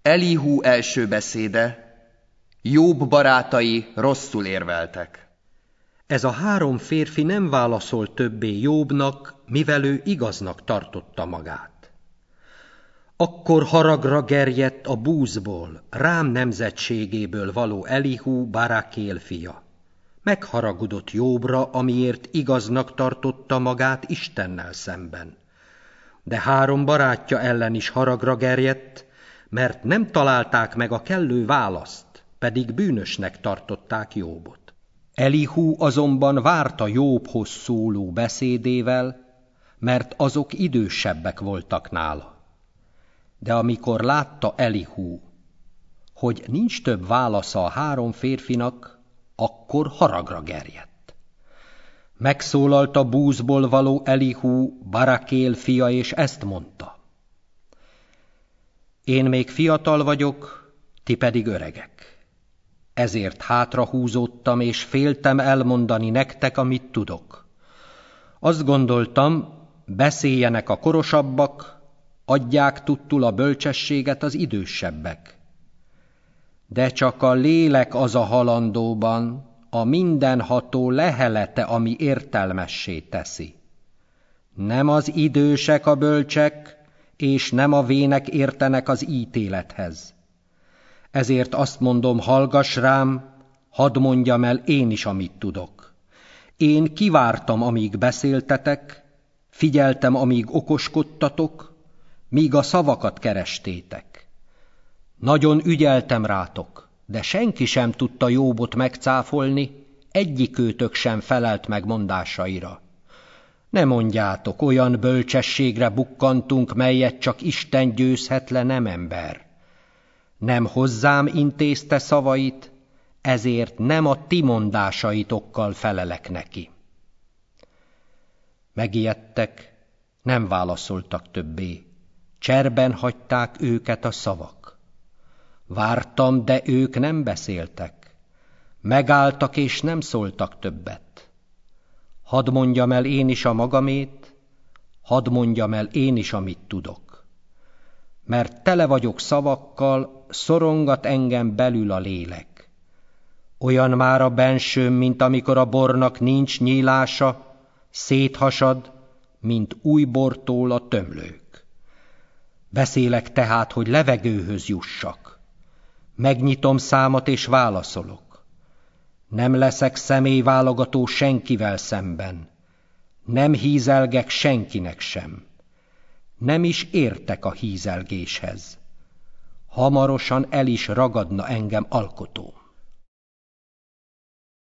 Elihu első beszéde. Jób barátai rosszul érveltek. Ez a 3 férfi nem válaszolt többé Jóbnak, mivel ő igaznak tartotta magát. Akkor haragra gerjedt a búzból, Rám nemzetségéből való Elihu, Barakél fia. Megharagudott Jóbra, amiért igaznak tartotta magát Istennel szemben. De 3 barátja ellen is haragra gerjedt, mert nem találták meg a kellő választ, pedig bűnösnek tartották Jóbot. Elihu azonban várta Jóbhoz szóló beszédével, mert azok idősebbek voltak nála. De amikor látta Elihu, hogy nincs több válasza a 3 férfinak, akkor haragra gerjedt. Megszólalt a búzból való Elihu, Barakél fia, és ezt mondta: Én még fiatal vagyok, ti pedig öregek. Ezért hátrahúzódtam, és féltem elmondani nektek, amit tudok. Azt gondoltam, beszéljenek a korosabbak, adják tudtul a bölcsességet az idősebbek. De csak a lélek az a halandóban, a mindenható lehelete, ami értelmessé teszi. Nem az idősek a bölcsek, és nem a vének értenek az ítélethez. Ezért azt mondom, hallgass rám, hadd mondjam el én is, amit tudok. Én kivártam, amíg beszéltetek, figyeltem, amíg okoskodtatok, míg a szavakat kerestétek. Nagyon ügyeltem rátok, de senki sem tudta Jóbot megcáfolni, egyikőtök sem felelt meg mondásaira. Ne mondjátok, olyan bölcsességre bukkantunk, melyet csak Isten győzhet le, nem ember. Nem hozzám intézte szavait, ezért nem a ti mondásaitokkal felelek neki. Megijedtek, nem válaszoltak többé, cserben hagyták őket a szavak. Vártam, de ők nem beszéltek, megálltak és nem szóltak többet. Hadd mondjam el én is a magamét, hadd mondjam el én is, amit tudok. Mert tele vagyok szavakkal, szorongat engem belül a lélek. Olyan már a bensőm, mint amikor a bornak nincs nyílása, széthasad, mint új bortól a tömlők. Beszélek tehát, hogy levegőhöz jussak. Megnyitom számat és válaszolok. Nem leszek személyválogató senkivel szemben. Nem hízelgek senkinek sem. Nem is értek a hízelgéshez. Hamarosan el is ragadna engem alkotó.